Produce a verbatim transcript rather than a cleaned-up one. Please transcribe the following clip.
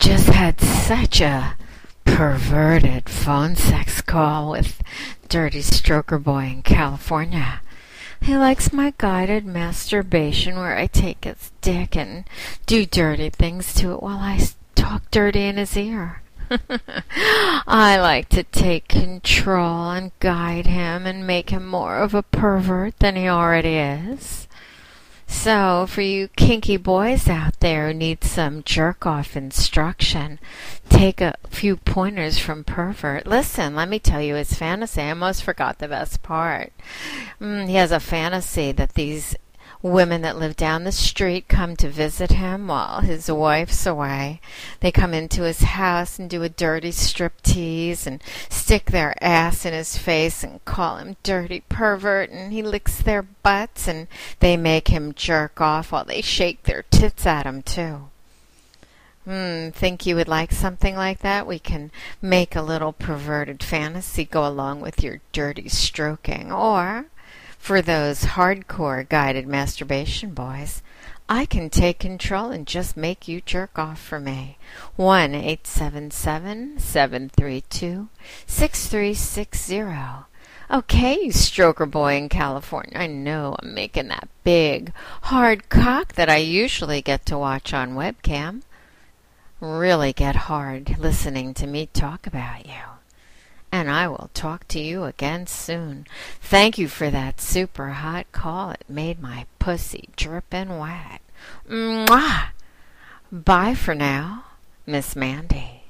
just had such a perverted phone sex call with Dirty Stroker Boy in California. He likes my guided masturbation where I take his dick and do dirty things to it while I talk dirty in his ear. I like to take control and guide him and make him more of a pervert than he already is. So, for you kinky boys out there who need some jerk-off instruction, take a few pointers from Pervert. Listen, let me tell you his fantasy. I almost forgot the best part. Mm, he has a fantasy that these women that live down the street come to visit him while his wife's away. They come into his house and do a dirty striptease and stick their ass in his face and call him dirty pervert, and he licks their butts and they make him jerk off while they shake their tits at him too. Hmm, think you would like something like that? We can make a little perverted fantasy go along with your dirty stroking. Or for those hardcore guided masturbation boys, I can take control and just make you jerk off for me. one eight seven seven, seven three two, six three six zero. Okay, you stroker boy in California, I know I'm making that big, hard cock that I usually get to watch on webcam really get hard listening to me talk about you. And I will talk to you again soon. Thank you for that super hot call. It made my pussy drippin' wet. Mwah! Bye for now, Miss Mandy.